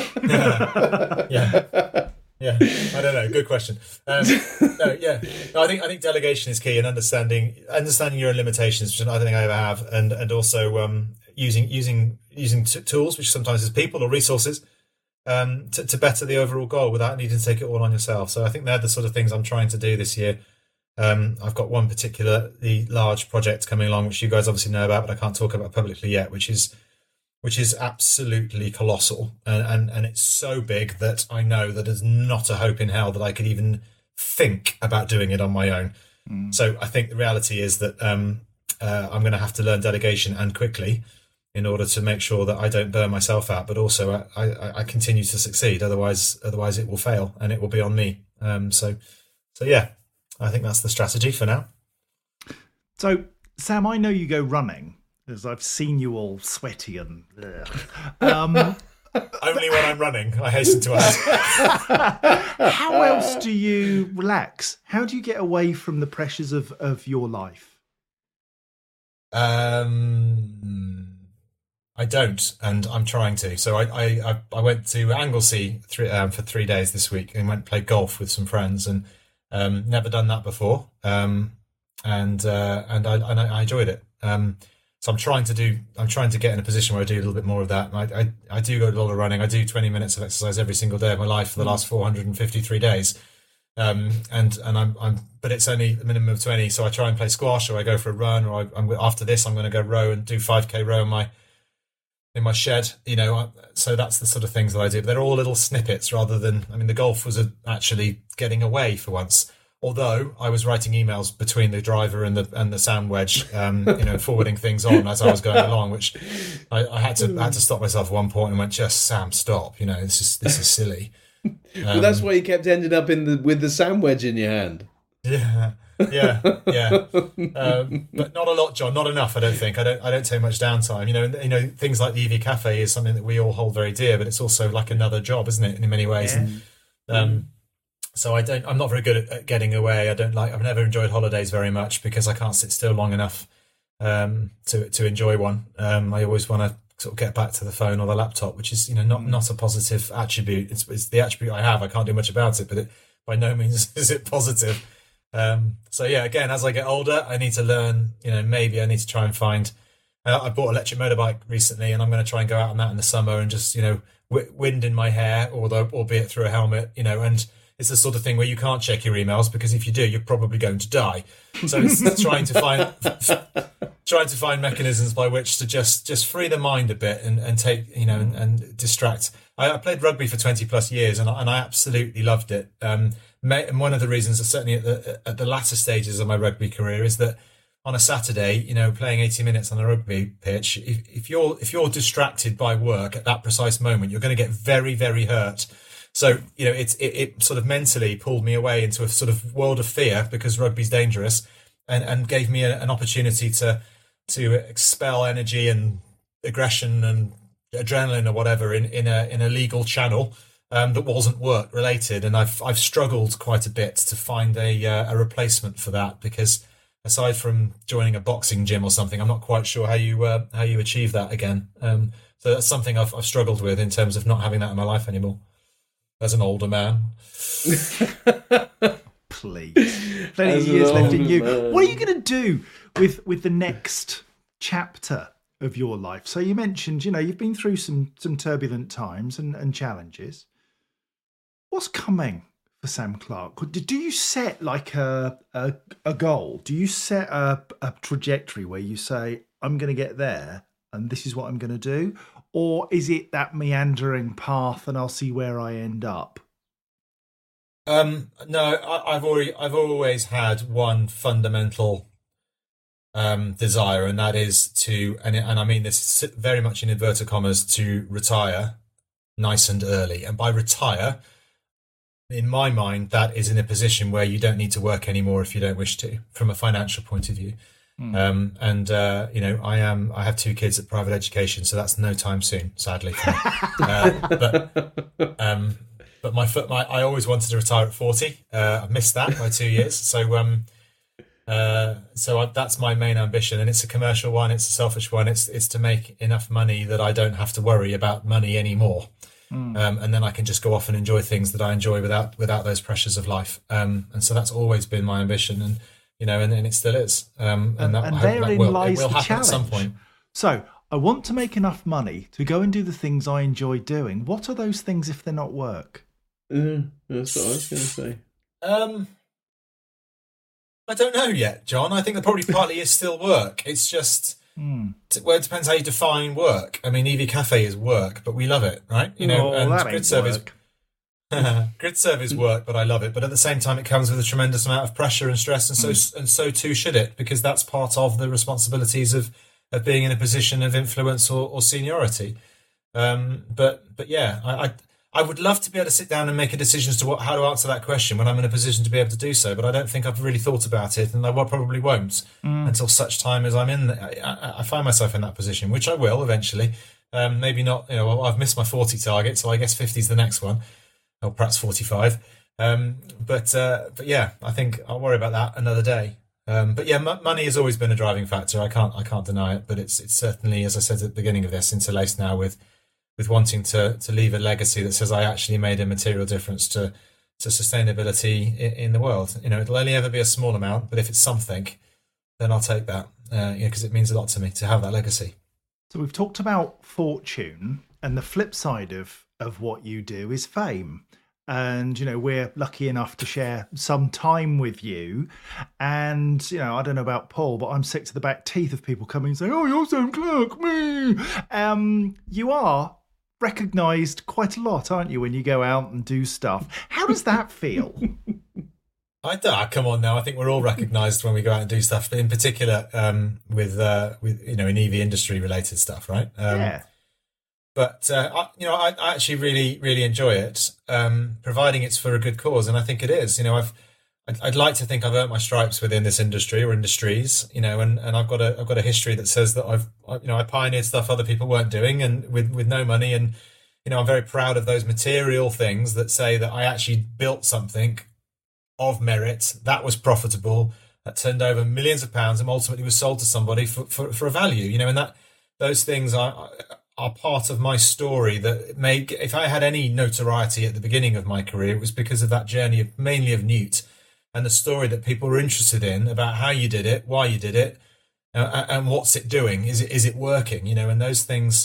yeah. yeah. Yeah, I don't know. Good question. Um, no, yeah, no, I think I think delegation is key, and understanding understanding your own limitations, which I don't think I ever have, and and also um, using using using t- tools, which sometimes is people or resources, um, to, to better the overall goal without needing to take it all on yourself. So I think they're the sort of things I'm trying to do this year. Um, I've got one particular the large project coming along, which you guys obviously know about, but I can't talk about publicly yet, which is. which is absolutely colossal. And, and, and it's so big that I know that there's not a hope in hell that I could even think about doing it on my own. Mm. So I think the reality is that um, uh, I'm going to have to learn delegation, and quickly, in order to make sure that I don't burn myself out, but also I, I, I continue to succeed. Otherwise, otherwise it will fail and it will be on me. Um, so, so yeah, I think that's the strategy for now. So, Sam, I know you go running, as I've seen you all sweaty and um, only when I'm running, I hasten to ask. How else do you relax? How do you get away from the pressures of, of your life? Um, I don't, and I'm trying to. So I I, I went to Anglesey three, um, for three days this week and went and played golf with some friends, and um, never done that before. Um, and uh, and I and I enjoyed it. Um, So I'm trying to do. I'm trying to get in a position where I do a little bit more of that. I, I, I do go a lot of running. I do twenty minutes of exercise every single day of my life for the last four hundred fifty-three days. Um, and and I'm I'm, but it's only a minimum of twenty. So I try and play squash, or I go for a run, or I, I'm after this I'm going to go row and do five k row in my in my shed. You know, so that's the sort of things that I do. But they're all little snippets rather than. I mean, the golf was a, actually getting away for once. Although I was writing emails between the driver and the and the sound wedge, um, you know, forwarding things on as I was going along, which I, I had to I had to stop myself at one point and went, just Sam, stop! You know, this is this is silly. Um, well, that's why you kept ending up in the with the sound wedge in your hand. Yeah, yeah, yeah. Um, but not a lot, John. Not enough. I don't think. I don't. I don't take much downtime. You know. You know. Things like the E V Cafe is something that we all hold very dear, but it's also like another job, isn't it? In many ways. Yeah. And, um, So I don't. I'm not very good at, at getting away. I don't like. I've never enjoyed holidays very much because I can't sit still long enough um, to to enjoy one. Um, I always want to sort of get back to the phone or the laptop, which is you know not, not a positive attribute. It's, it's the attribute I have. I can't do much about it, but it, by no means is it positive. Um, so yeah, again, as I get older, I need to learn. You know, maybe I need to try and find. Uh, I bought an electric motorbike recently, and I'm going to try and go out on that in the summer and just you know w- wind in my hair, although albeit through a helmet. You know, and it's the sort of thing where you can't check your emails because if you do, you're probably going to die. So it's trying to find trying to find mechanisms by which to just just free the mind a bit and, and take you know and, and distract. I, I played rugby for twenty plus years and I, and I absolutely loved it. Um, and one of the reasons, certainly at the at the latter stages of my rugby career, is that on a Saturday, you know, playing eighty minutes on a rugby pitch, if, if you're if you're distracted by work at that precise moment, you're going to get very very hurt. So, you know, it's, it, it sort of mentally pulled me away into a sort of world of fear because rugby's dangerous and, and gave me a, an opportunity to to expel energy and aggression and adrenaline or whatever in, in a in a legal channel um, that wasn't work related. And I've I've struggled quite a bit to find a uh, a replacement for that because aside from joining a boxing gym or something, I'm not quite sure how you uh, how you achieve that again. Um, so that's something I've I've struggled with in terms of not having that in my life anymore. As an older man. Please. Plenty of years left in you. Man. What are you going to do with, with the next chapter of your life? So you mentioned, you know, you've been through some some turbulent times and, and challenges. what's coming for Sam Clark? Do you set like a a, a goal? Do you set a, a trajectory where you say, I'm going to get there and this is what I'm going to do? Or is it that meandering path and I'll see where I end up? Um, no, I, I've already, I've always had one fundamental um, desire, and that is to, and, and I mean this very much in inverted commas, to retire nice and early. And by retire, in my mind, that is in a position where you don't need to work anymore if you don't wish to, from a financial point of view. Mm. Um, and uh, you know, I am. I have two kids at private education, so that's no time soon, sadly. For me. uh, but um, but my foot, my I always wanted to retire at forty. Uh, I've missed that by two years. So um, uh, so I, that's my main ambition, and it's a commercial one. It's a selfish one. It's it's to make enough money that I don't have to worry about money anymore. Mm. Um, and then I can just go off and enjoy things that I enjoy without without those pressures of life. Um, and so that's always been my ambition, and you know, and, and it still is. Um, and, and, that, and I hope therein that will, lies it will the happen challenge. At some point. So I want to make enough money to go and do the things I enjoy doing. What are those things if they're not work? Mm, that's what I was going to say. Um, I don't know yet, John. I think that probably partly is still work. It's just. Mm. Well, it depends how you define work. I mean, E V Cafe is work, but we love it, right? You know, oh, and that grid service, grid service Mm. work, but I love it. But at the same time, it comes with a tremendous amount of pressure and stress, and so mm. and so too should it, because that's part of the responsibilities of of being in a position of influence or, or seniority. Um, but but yeah, I, I I would love to be able to sit down and make a decision as to what, how to answer that question when I'm in a position to be able to do so. But I don't think I've really thought about it, and I probably won't mm. until such time as I'm in. I, I find myself in that position, which I will eventually. Um, maybe not. You know, well, I've missed my forty target, so I guess fifty is the next one, or perhaps forty-five. Um, but uh, but yeah, I think I'll worry about that another day. Um, but yeah, m- money has always been a driving factor. I can't I can't deny it. But it's it's certainly, as I said at the beginning of this, interlaced now with. with wanting to to leave a legacy that says I actually made a material difference to to sustainability in, in the world. You know, it'll only ever be a small amount, but if it's something, then I'll take that. Uh, you know, because it means a lot to me to have that legacy. So we've talked about fortune, and the flip side of of what you do is fame. And, you know, we're lucky enough to share some time with you. And, you know, I don't know about Paul, but I'm sick to the back teeth of people coming and saying, oh, you're Sam Clark, me. Um, you are recognised quite a lot, aren't you, when you go out and do stuff? How does that feel? I don't, come on now. I think we're all recognised when we go out and do stuff, but in particular um, with, uh, with, you know, in E V industry related stuff, right? Um, yeah. But, uh, I, you know, I, I actually really, really enjoy it, um, providing it's for a good cause. And I think it is. You know, I've, I'd, I'd like to think I've earned my stripes within this industry or industries, you know, and, and I've got a, I've got a history that says that I've, you know, I pioneered stuff other people weren't doing and with, with no money. And, you know, I'm very proud of those material things that say that I actually built something of merit that was profitable, that turned over millions of pounds and ultimately was sold to somebody for, for, for a value, you know, and that those things are, are part of my story that made, if I had any notoriety at the beginning of my career, it was because of that journey of mainly of Newt and the story that people were interested in about how you did it, why you did it, uh, and what's it doing? Is it, is it working? You know, and those things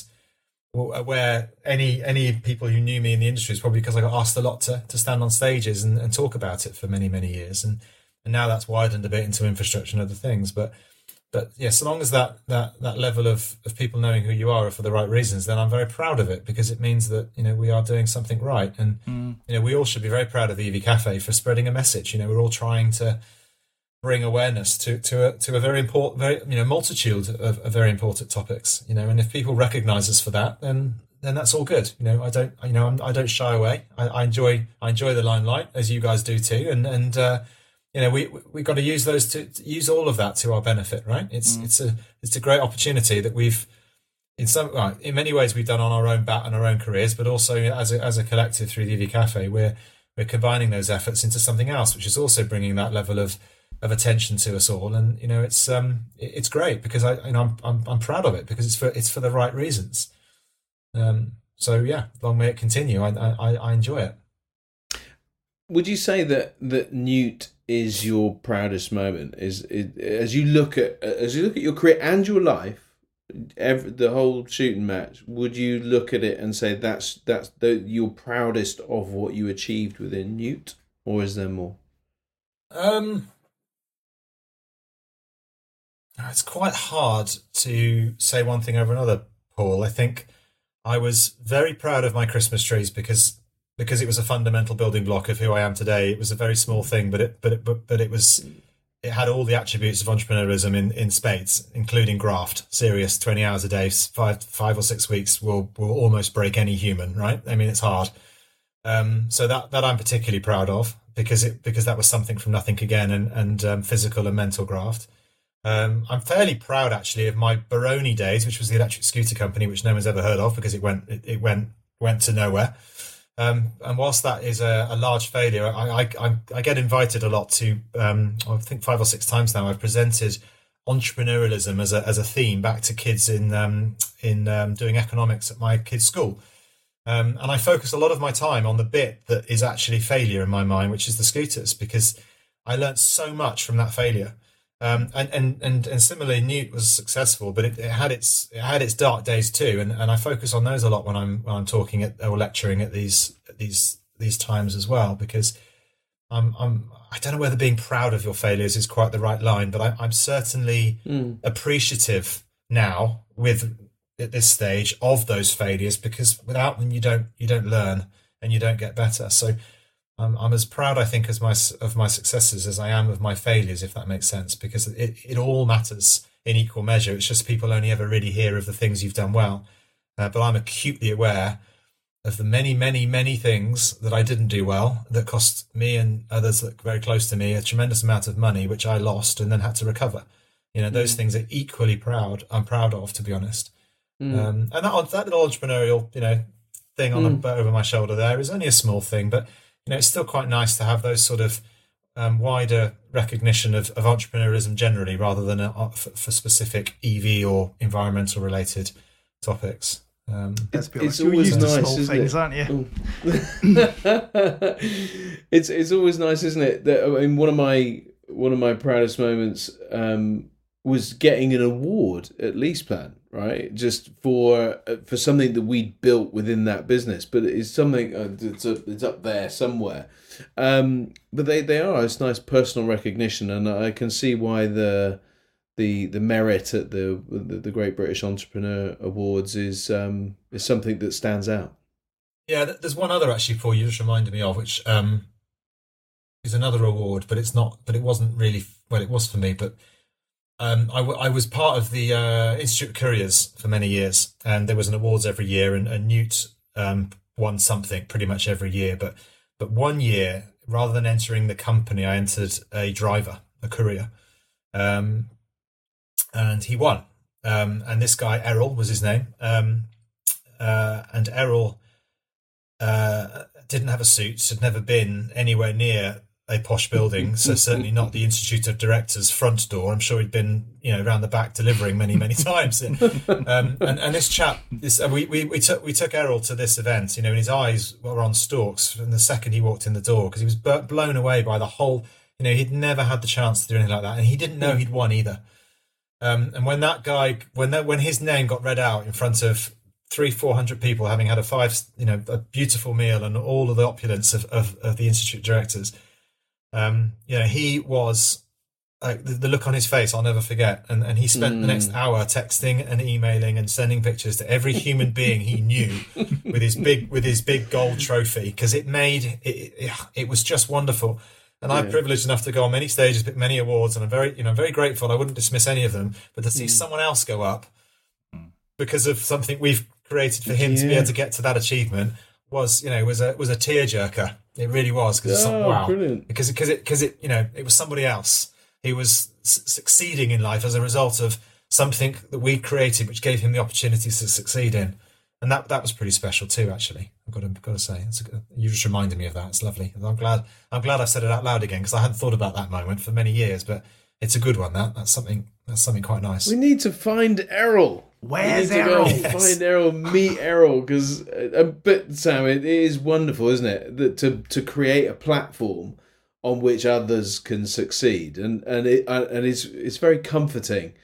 where any, any people who knew me in the industry is probably because I got asked a lot to, to stand on stages and, and talk about it for many, many years. And, and now that's widened a bit into infrastructure and other things. But, But yeah, so long as that that that level of, of people knowing who you are for the right reasons, then I'm very proud of it because it means that, you know, we are doing something right. And, mm. you know, we all should be very proud of the E V Cafe for spreading a message. You know, we're all trying to bring awareness to to a, to a very important, very, you know, multitude of, of very important topics, you know, and if people recognize us for that, then then that's all good. You know, I don't, you know, I'm, I don't shy away. I, I enjoy I enjoy the limelight, as you guys do too. And, and, uh, you know, we we got to use those to, to use all of that to our benefit, right? It's mm. it's a it's a great opportunity that we've in some well, in many ways we've done on our own bat and our own careers, but also as a as a collective through the E V Cafe, we're we're combining those efforts into something else, which is also bringing that level of, of attention to us all. And you know, it's um it's great because I you know I'm I'm, I'm proud of it because it's for it's for the right reasons. Um. So yeah, long may it continue. I I, I enjoy it. Would you say that that Newt is your proudest moment? Is, is as you look at as you look at your career and your life, every, the whole shooting match, would you look at it and say that's that's the you're proudest of what you achieved within Newt, or is there more? Um, it's quite hard to say one thing over another, Paul. I think I was very proud of my Christmas trees because because it was a fundamental building block of who I am today. It was a very small thing, but it but it but, but it was it had all the attributes of entrepreneurialism in, in spades, including graft, serious twenty hours a day, five five or six weeks will will almost break any human, right? I mean, it's hard. Um, so that that I'm particularly proud of because it because that was something from nothing again, and and um, physical and mental graft. Um, I'm fairly proud actually of my Baroni days, which was the electric scooter company, which no one's ever heard of because it went it, it went went to nowhere. Um, and whilst that is a, a large failure, I, I I get invited a lot to. Um, I think five or six times now I've presented entrepreneurialism as a as a theme back to kids in um, in um, doing economics at my kids' school. Um, and I focus a lot of my time on the bit that is actually failure in my mind, which is the scooters, because I learned so much from that failure. Um, and, and, and, and similarly, Newt was successful, but it, it had its it had its dark days too, and, and I focus on those a lot when I'm when I'm talking at, or lecturing at these at these these times as well, because I'm I'm I don't know whether being proud of your failures is quite the right line, but I, I'm certainly mm. appreciative now with at this stage of those failures, because without them you don't you don't learn and you don't get better. So. I'm, I'm as proud, I think, as my of my successes as I am of my failures, if that makes sense, because it, it all matters in equal measure. It's just people only ever really hear of the things you've done well. Uh, but I'm acutely aware of the many, many, many things that I didn't do well that cost me and others that are very close to me a tremendous amount of money, which I lost and then had to recover. You know, those mm. things are equally proud. I'm proud of, to be honest. Mm. Um, and that, that little entrepreneurial, you know, thing on mm. the, over my shoulder there is only a small thing, but you know, it's still quite nice to have those sort of um, wider recognition of, of entrepreneurialism generally, rather than a, for, for specific E V or environmental related topics. Um, Let's be honest, you're used to small things, aren't you? it's it's always nice, isn't it? That I mean, one of my one of my proudest moments um, was getting an award at LeasePlan, right? Just for for something that we built within that business, but it's something uh, it's, a, it's up there somewhere. Um, but they, they are it's nice personal recognition, and I can see why the the the merit at the the, the Great British Entrepreneur Awards is um, is something that stands out. Yeah, there's one other actually, Paul, you just reminded me of, which um, is another award, but it's not. But it wasn't really well. It was for me, but. Um, I, w- I was part of the uh, Institute of Couriers for many years, and there was an awards every year, and, and Newt um, won something pretty much every year. But but one year, rather than entering the company, I entered a driver, a courier, um, and he won. Um, and this guy, Errol, was his name, um, uh, and Errol uh, didn't have a suit, had never been anywhere near a posh building, so certainly not the Institute of Directors front door. I'm sure he'd been, you know, around the back delivering many, many times. Um, and, and this chap, this uh, we, we we took we took Errol to this event, you know, and his eyes were on stalks from the second he walked in the door, because he was b- blown away by the whole. You know, he'd never had the chance to do anything like that, and he didn't know he'd won either. Um, and when that guy, when that when his name got read out in front of three, four hundred people, having had a five, you know, a beautiful meal and all of the opulence of of, of the Institute of Directors. Um, you know, he was uh, the, the look on his face I'll never forget, and and he spent mm. the next hour texting and emailing and sending pictures to every human being he knew with his big with his big gold trophy, because it made it, it it was just wonderful. And yeah. I'm privileged enough to go on many stages, pick many awards, and I'm very you know very grateful. I wouldn't dismiss any of them, but to see mm. someone else go up because of something we've created for him yeah. to be able to get to that achievement was you know was a was a tearjerker. It really was, because oh, it's wow, brilliant. because because it because it you know it was somebody else. He was s- succeeding in life as a result of something that we created, which gave him the opportunity to succeed in, and that that was pretty special too. Actually, I've got to got to say, it's a, you just reminded me of that. It's lovely. I'm glad I'm glad I've said it out loud again, because I hadn't thought about that moment for many years, but it's a good one. That that's something that's something quite nice. We need to find Errol. Where's Errol? Yes. Find Errol, meet Errol, because uh, but Sam, it is wonderful, isn't it, that to to create a platform on which others can succeed, and and it uh, and it's it's very comforting.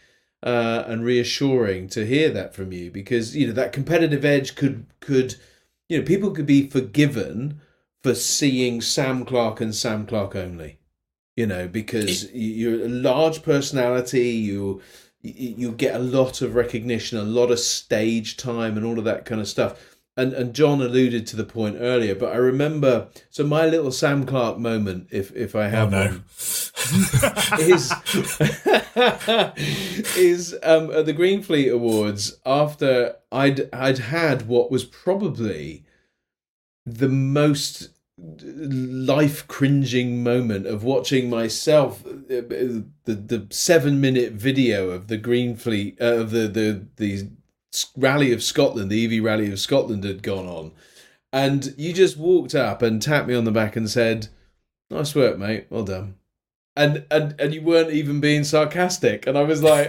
uh, and reassuring to hear that from you, because you know that competitive edge could could you know people could be forgiven for seeing Sam Clark and Sam Clark only, you know, because you're a large personality, you you get a lot of recognition, a lot of stage time, and all of that kind of stuff. And and John alluded to the point earlier, but I remember, so my little Sam Clark moment, if if I have oh, no. one, is is um, at the Green Fleet Awards, after I'd I'd had what was probably the most life cringing moment of watching myself, the the seven minute video of the Green Fleet uh, of the the the. Rally of Scotland, the E V Rally of Scotland had gone on, and you just walked up and tapped me on the back and said, "Nice work, mate. Well done." And and and you weren't even being sarcastic, and I was like,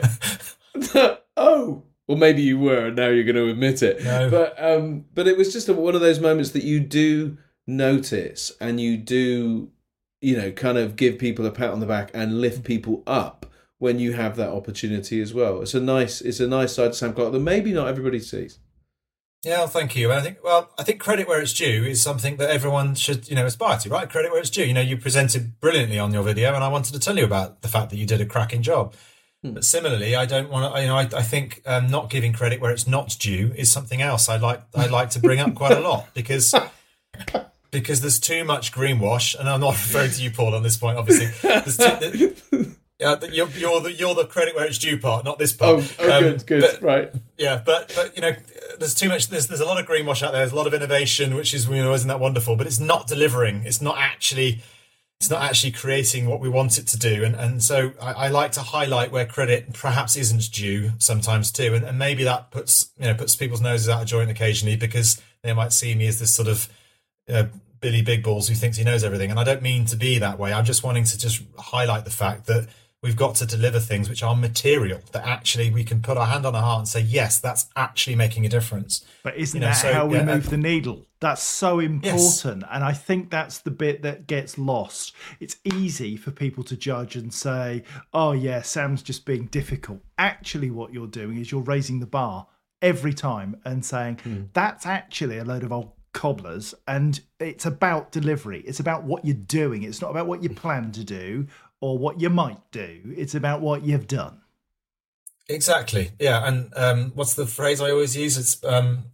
"Oh, well, maybe you were, and now you're going to admit it." No. But um, but it was just a, one of those moments that you do notice, and you do, you know, kind of give people a pat on the back and lift people up when you have that opportunity as well. It's a nice, it's a nice side to Sam Clark that maybe not everybody sees. Yeah, well, thank you. And I think, well, I think credit where it's due is something that everyone should, you know, aspire to, right? Credit where it's due. You know, you presented brilliantly on your video, and I wanted to tell you about the fact that you did a cracking job. Hmm. But similarly, I don't want to, you know, I, I think um, not giving credit where it's not due is something else I like. I like to bring up quite a lot because. Because there's too much greenwash, and I'm not referring to you, Paul, on this point. Obviously, there's too, Uh, you're, you're the you're the credit where it's due part, not this part. Oh, oh um, good, good, but, right. Yeah, but but you know, there's too much. There's there's a lot of greenwash out there. There's a lot of innovation, which is, you know, isn't that wonderful? But it's not delivering. It's not actually. It's not actually creating what we want it to do. And and so I, I like to highlight where credit perhaps isn't due sometimes too. And, and maybe that puts you know puts people's noses out of joint occasionally, because they might see me as this sort of uh, Billy Big Balls who thinks he knows everything. And I don't mean to be that way. I'm just wanting to just highlight the fact that we've got to deliver things which are material, that actually we can put our hand on our heart and say, yes, that's actually making a difference. But isn't you know, that so, how we yeah, move the needle? That's so important. Yes. And I think that's the bit that gets lost. It's easy for people to judge and say, oh, yeah, Sam's just being difficult. Actually, what you're doing is you're raising the bar every time and saying, hmm. that's actually a load of old cobblers, and it's about delivery. It's about what you're doing. It's not about what you plan to do or what you might do. It's about what you've done. Exactly. Yeah. And um, what's the phrase I always use? It's um,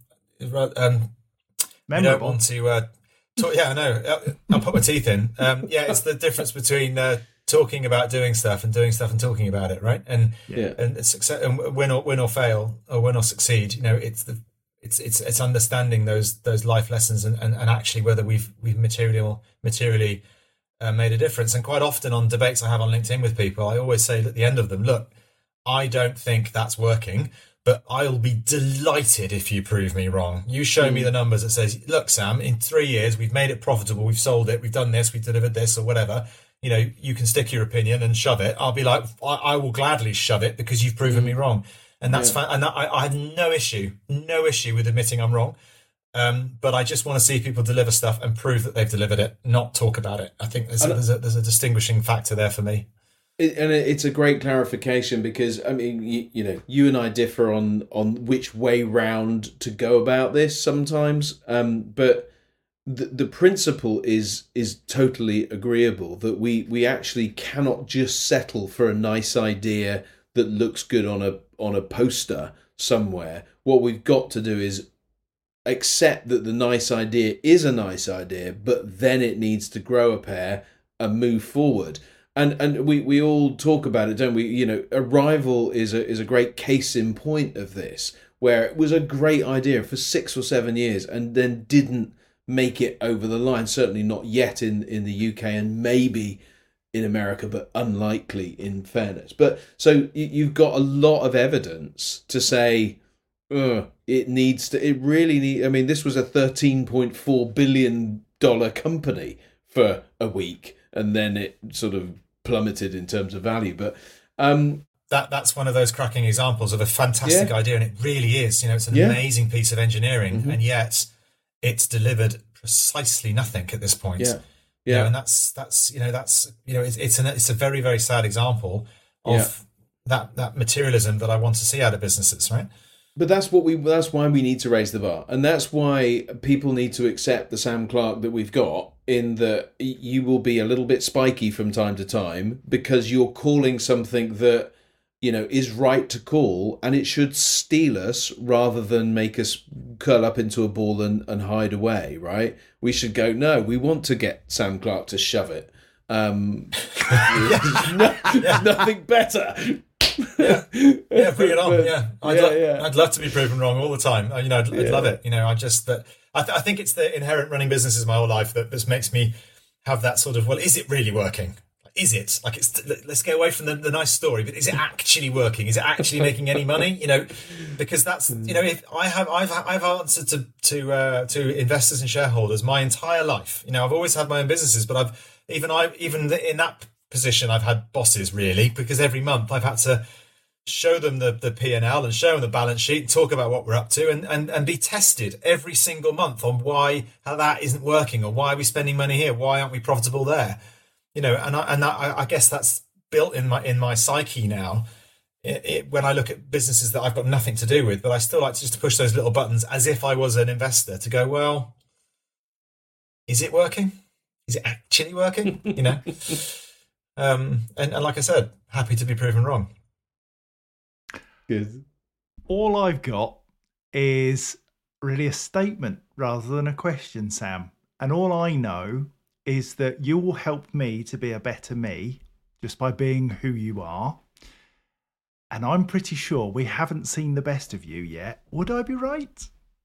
um, you don't want to uh, talk. Yeah, I know. I'll put my teeth in. Um, yeah, it's the difference between uh, talking about doing stuff and doing stuff and talking about it, right? And yeah. and it's success, and win or win or fail, or win or succeed. You know, it's the it's it's it's understanding those those life lessons and, and, and actually whether we've we've material materially uh, made a difference. And quite often on debates I have on LinkedIn with people, I always say at the end of them, look, I don't think that's working, but I'll be delighted if you prove me wrong. You show mm. me the numbers that says, look, Sam, in three years, we've made it profitable. We've sold it. We've done this. We've delivered this or whatever. You know, you can stick your opinion and shove it. I'll be like, I, I will gladly shove it because you've proven mm. me wrong. And that's yeah. fine. And that, I, I have no issue, no issue with admitting I'm wrong. Um, but I just want to see people deliver stuff and prove that they've delivered it, not talk about it. I think there's, a, there's, a, there's a distinguishing factor there for me. It, and it's a great clarification because, I mean, you, you know, you and I differ on, on which way round to go about this sometimes. Um, but the, the principle is is totally agreeable, that we, we actually cannot just settle for a nice idea that looks good on a on a poster somewhere. What we've got to do is accept that the nice idea is a nice idea, but then it needs to grow a pair and move forward. And and we, we all talk about it, don't we? You know, Arrival is a is a great case in point of this, where it was a great idea for six or seven years and then didn't make it over the line. Certainly not yet in, in the U K and maybe in America, but unlikely in fairness. But so you've got a lot of evidence to say, uh, it needs to, it really need. I mean, this was a thirteen point four billion dollars company for a week, and then it sort of plummeted in terms of value. But um, that that's one of those cracking examples of a fantastic yeah. idea, and it really is. You know, it's an yeah. amazing piece of engineering, mm-hmm. and yet it's delivered precisely nothing at this point. Yeah, yeah, you know, and that's that's you know that's you know it's it's an it's a very very sad example of that that materialism that I want to see out of businesses, right? But that's what we. That's why we need to raise the bar, and that's why people need to accept the Sam Clark that we've got. In that you will be a little bit spiky from time to time because you're calling something that, you know, is right to call, and it should steel us rather than make us curl up into a ball and, and hide away. Right? We should go. No, we want to get Sam Clark to shove it. Um, there's, no, there's nothing better. yeah, yeah, bring it on. But, yeah, I'd, yeah, lo- yeah. I'd love to be proven wrong all the time. You know, I'd, I'd Yeah. love it. You know, I just that I, th- I think it's the inherent running businesses my whole life that just makes me have that sort of, well, is it really working? Is it like it's? Let's go away from the, the nice story, but is it actually working? Is it actually making any money? You know, because that's you know, if I have I've I've answered to to uh, to investors and shareholders my entire life. You know, I've always had my own businesses, but I've even I even in that position I've had bosses really because every month I've had to show them the, the P and L and show them the balance sheet, talk about what we're up to and, and, and be tested every single month on why how that isn't working or why are we spending money here? Why aren't we profitable there? You know, and I, and I, I guess that's built in my in my psyche now. It, it, when I look at businesses that I've got nothing to do with, but I still like to just to push those little buttons as if I was an investor to go, well, is it working? Is it actually working? You know, um, and, and like I said, happy to be proven wrong. Good. All I've got is really a statement rather than a question, Sam. And all I know is that you will help me to be a better me just by being who you are. And I'm pretty sure we haven't seen the best of you yet. Would I be right?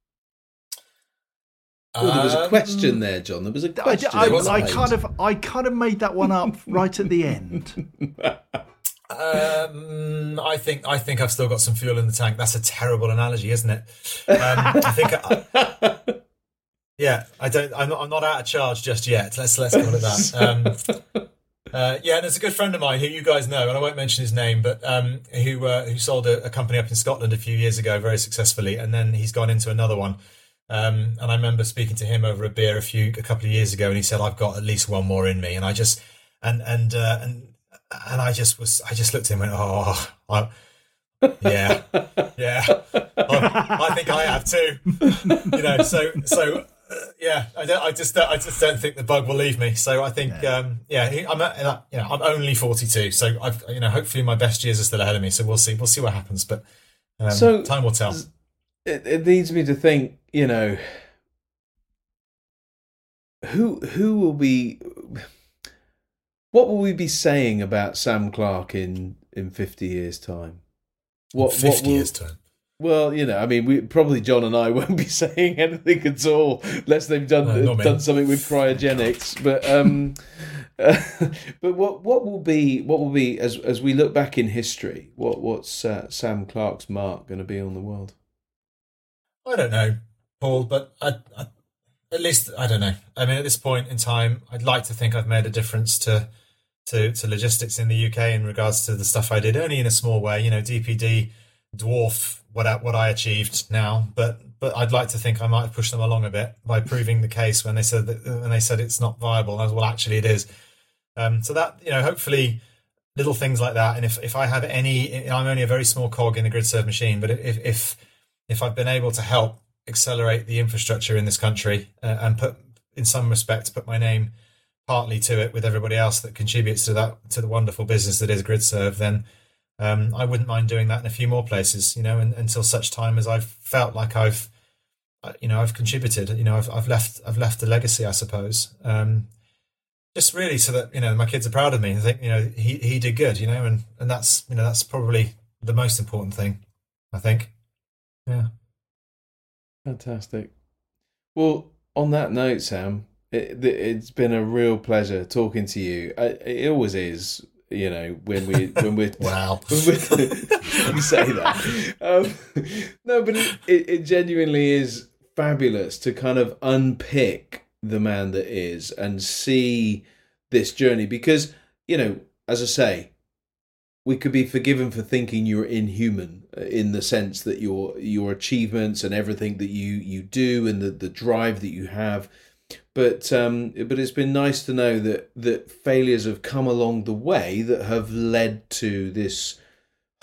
Oh, there was a Um, question there, John. There was a I, question. I, There I wasn't kind of, I kind of made that one up right at the end. Um, I think I think I've still got some fuel in the tank. That's a terrible analogy, isn't it? Um, I think, I, yeah, I don't. I'm not. I'm not out of charge just yet. Let's let's call it that. Um, uh, yeah, and there's a good friend of mine who you guys know, and I won't mention his name, but um, who uh, who sold a, a company up in Scotland a few years ago very successfully, and then he's gone into another one. Um, and I remember speaking to him over a beer a few a couple of years ago, and he said, "I've got at least one more in me," and I just and and uh, and. And I just was, I just looked at him and went, oh, I, yeah, yeah, I, I think I have too, you know. So, so uh, yeah, I don't, I just, don't, I just don't think the bug will leave me. So I think, yeah, um, yeah he, I'm, uh, you know, I'm only forty-two, so I've, you know, hopefully my best years are still ahead of me. So we'll see, we'll see what happens, but um, so time will tell. It, it leads me to think, you know, who who will be. What will we be saying about Sam Clark in, in fifty years' time? What fifty what will, years' time? Well, you know, I mean, we probably John and I won't be saying anything at all unless they've done No, not me. done something with cryogenics. But um, uh, but what what will be what will be as as we look back in history? What what's uh, Sam Clark's mark going to be on the world? I don't know, Paul, but I, I, at least I don't know. I mean, at this point in time, I'd like to think I've made a difference to. To, to logistics in the U K in regards to the stuff I did, only in a small way. You know, D P D dwarf what I, what I achieved now, but but I'd like to think I might have pushed them along a bit by proving the case when they said that when they said it's not viable. And I was, well, actually, it is. Um, so that you know, hopefully, little things like that. And if, if I have any, I'm only a very small cog in the GridServe machine, but if if if I've been able to help accelerate the infrastructure in this country uh, and put, in some respects, put my name partly to it with everybody else that contributes to that to the wonderful business that is GridServe, then um, I wouldn't mind doing that in a few more places, you know, and, until such time as I've felt like I've, you know, I've contributed, you know, I've I've left I've left a legacy, I suppose, um, just really so that you know my kids are proud of me and think you know he he did good, you know, and and that's you know that's probably the most important thing, I think. Yeah. Fantastic. Well, on that note, Sam. It, it's been a real pleasure talking to you. It always is, you know, when we when we're wow, when we're, you say that. Um, no, but it, it, it genuinely is fabulous to kind of unpick the man that is and see this journey because, you know, as I say, we could be forgiven for thinking you're inhuman in the sense that your your achievements and everything that you you do and the the drive that you have. But um, but it's been nice to know that that failures have come along the way that have led to this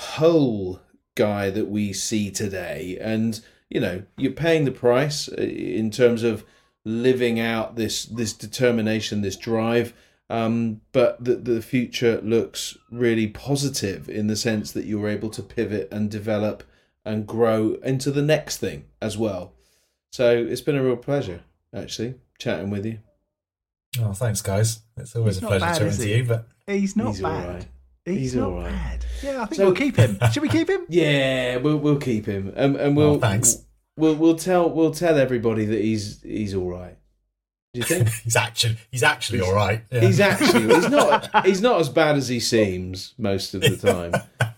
whole guy that we see today. And, you know, you're paying the price in terms of living out this this determination, this drive. Um, but the, the future looks really positive in the sense that you're able to pivot and develop and grow into the next thing as well. So it's been a real pleasure, actually, chatting with you. Oh, thanks, guys. It's always He's a not pleasure bad, chatting is to he? you. But He's not He's all bad. right. He's, He's not all right. bad. Yeah, I think So- we'll keep him. Should we keep him? Yeah, we'll we'll keep him, and and we'll Oh, thanks. We'll we'll tell we'll tell everybody that he's he's all right. Do you think? he's actually he's actually all right. Yeah. He's actually he's not he's not as bad as he seems most of the time.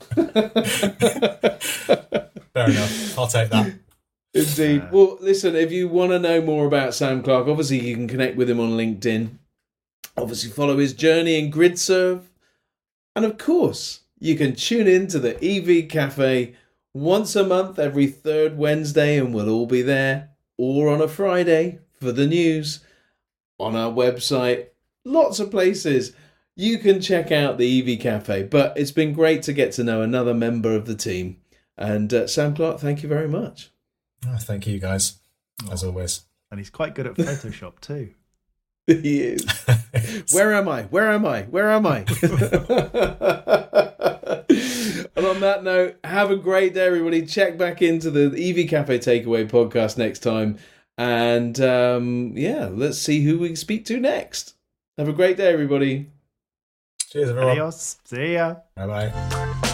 Fair enough. I'll take that. Indeed. Uh, Well, listen, if you want to know more about Sam Clark, obviously you can connect with him on LinkedIn. Obviously follow his journey in GridServe. And of course, you can tune in to the E V Cafe once a month, every third Wednesday, and we'll all be there. Or on a Friday for the news. On our website, lots of places. You can check out the E V Cafe. But it's been great to get to know another member of the team. And uh, Sam Clark, thank you very much. Oh, thank you, guys, as always. And he's quite good at Photoshop too. He is. Where am I? Where am I? Where am I? And on that note, have a great day, everybody. Check back into the E V Cafe Takeaway podcast next time. And um, yeah, let's see who we speak to next. Have a great day, everybody. Cheers, everyone. Adios. See ya. Bye bye.